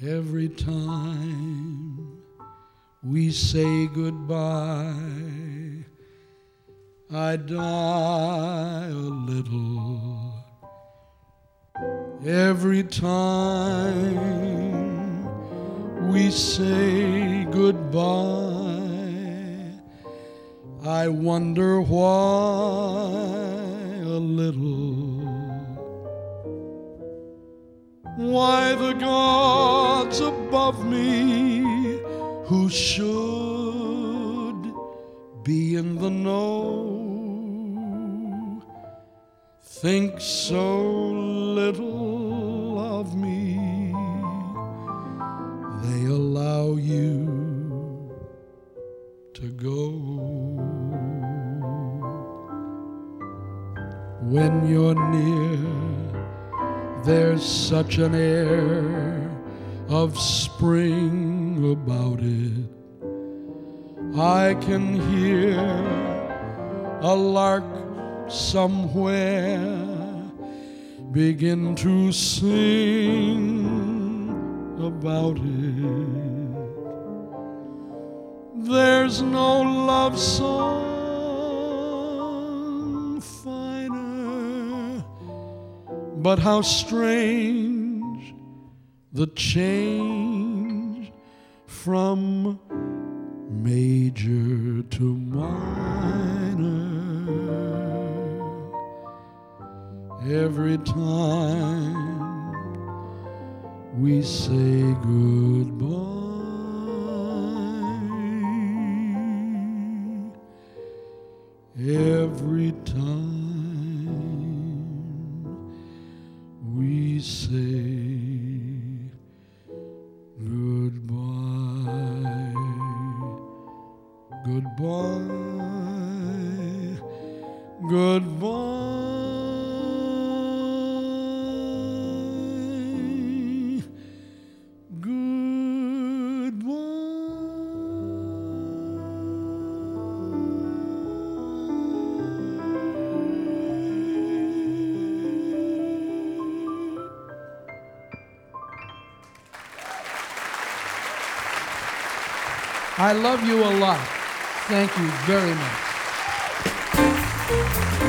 Every time we say goodbye, I die a little. Every time we say goodbye, I wonder why a little. Why the gods above me, who should be in the know, think so little of me, they allow you to go. When you're near, there's such an air of spring about it. I can hear a lark somewhere begin to sing about it. There's no love song finer, but how strange the change from major to minor. Every time we say goodbye, every time we say goodbye, goodbye, goodbye, I love you a lot. Thank you very much.